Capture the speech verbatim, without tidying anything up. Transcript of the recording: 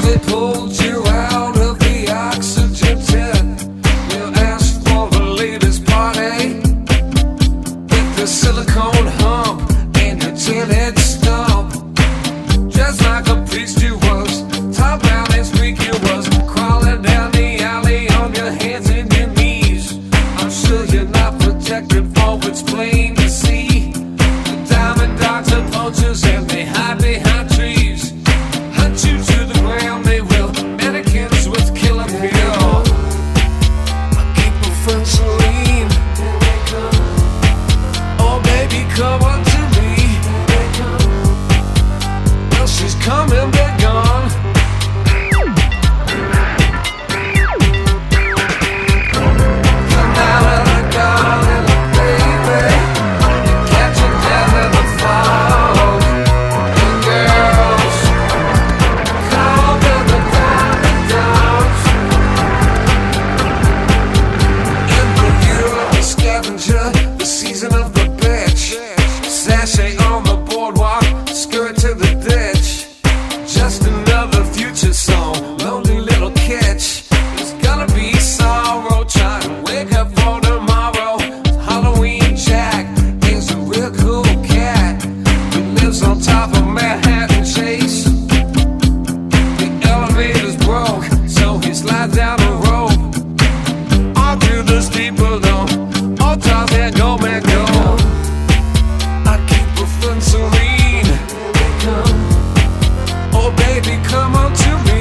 they pulled you out of the oxygen tent. You asked for the latest party with the silicone hump and the tinted stump. Just like a priest you was, top down and squeak you was, crawling down the alley on your hands and your knees. I'm sure you're not protected, for it's plain to see. The diamond dogs and poachers and they hide behind trees. Hunt you to the ground, they will. Mannequins with killer pill. I keep my friends so lean. Oh baby, come on to me. Well, she's coming, they're gone. Come out of the garden, baby. Catch you down in the fog. And girls, call them the diamond dogs. In the year of the scavenger, the season of the bitch. Sashay on the boardwalk, skirt to the ditch. Just another future song, lonely little catch. There's gonna be sorrow, trying to wake up for tomorrow. Halloween Jack is a real cool cat who lives on top of Manhattan Chase. The elevator's broke, so he slides down the rope. On through the steeple though, all toss and go, man, go. I keep a friend serene. Oh baby, come on to me.